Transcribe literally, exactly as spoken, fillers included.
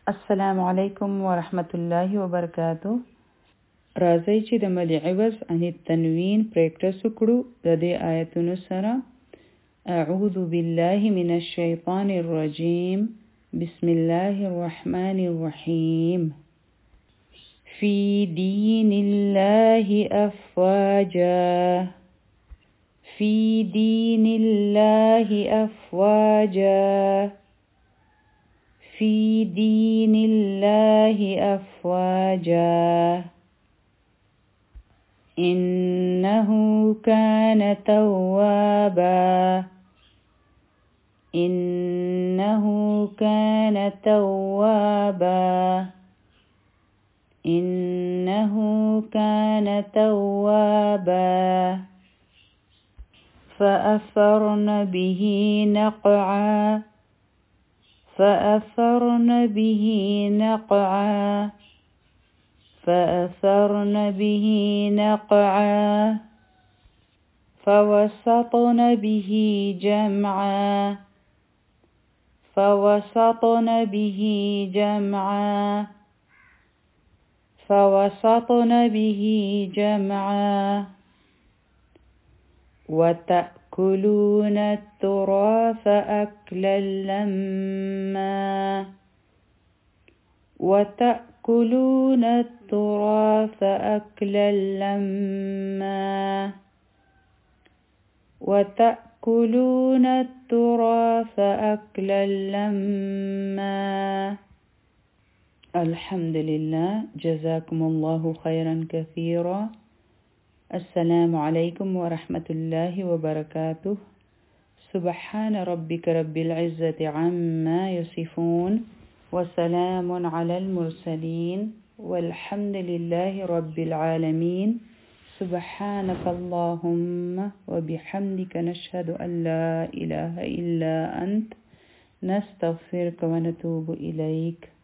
السلام عليكم ورحمة الله وبركاته. راځئ چې د مد عوض عن التنوین پریکټس وکړو د دې آیتونو سره. اعوذ بالله من الشیطان الرجیم. بسم الله الرحمن الرحیم. فی دین الله افواجا. فی دین الله افواجا. في دين الله أفواجا. إنه كان توابا. إنه كان توابا. إنه كان توابا. فأثرن به نقعا. فأثرن به نقعا. فأثرن به نقعا. فوسطن به جمعا. فوسطن به جمعا. فوسطن به جمعا. وتأكلون التراث أكلا لما. وتأكلون التراث أكلا لما. وتأكلون التراث أكلا لما. الحمد لله. جزاكم الله خيرا كثيرا. السلام عليكم ورحمة الله وبركاته. سبحان ربك رب العزة عما يصفون وسلام على المرسلين والحمد لله رب العالمين. سبحانك اللهم وبحمدك نشهد أن لا إله إلا أنت نستغفرك ونتوب إليك.